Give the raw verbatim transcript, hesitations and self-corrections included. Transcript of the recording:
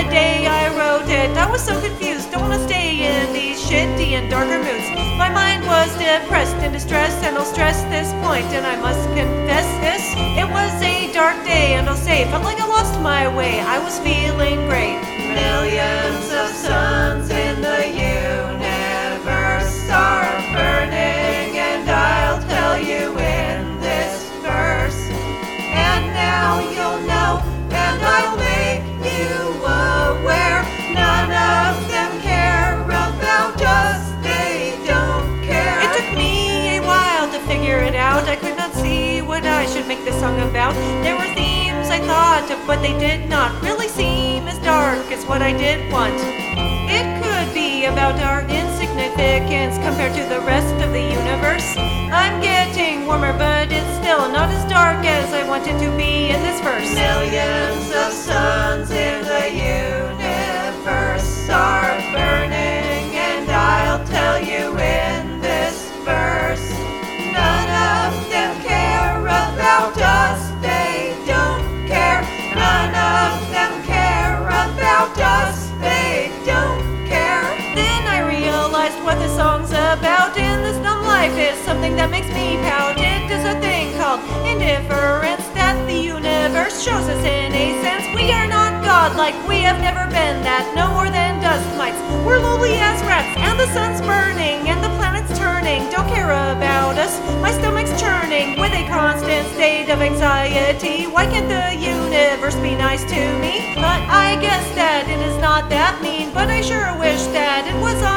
the day I wrote it, I was so confused. Don't wanna stay in these shitty and darker moods. My mind was depressed and distressed, and I'll stress this point, and I must confess this. It was a dark day, and I'll say, felt like I lost my way. I was feeling great. Millions of suns in the universe are burning, and I'll tell you in this verse. And now you'll know, and I'll make you aware. None of them care about us, they don't care. It took me a while to figure it out. I could not see what I should make this song about. There were themes I thought of, but they did not really seem as dark as what I did want. It could be about our insignificance compared to the rest of the universe. I'm getting warmer, but it's still not as dark as I want it to be in this verse. Millions of suns in the universe are burning, and I'll tell you in this verse. None of them care about us, they don't care. None of them care about us, they don't care. Then I realized what the song's about, and this dumb life is something that makes me pout. It is a thing called indifference that the universe shows us in a sense. We are not godlike, we have never been that, no more than dust mites. We're lowly as rats, and the sun's burning, and the planet's turning. Don't care about us, my stomach's churning with a constant state of anxiety. Why can't the universe be nice to me? But I guess that it is not that mean, but I sure wish that it was all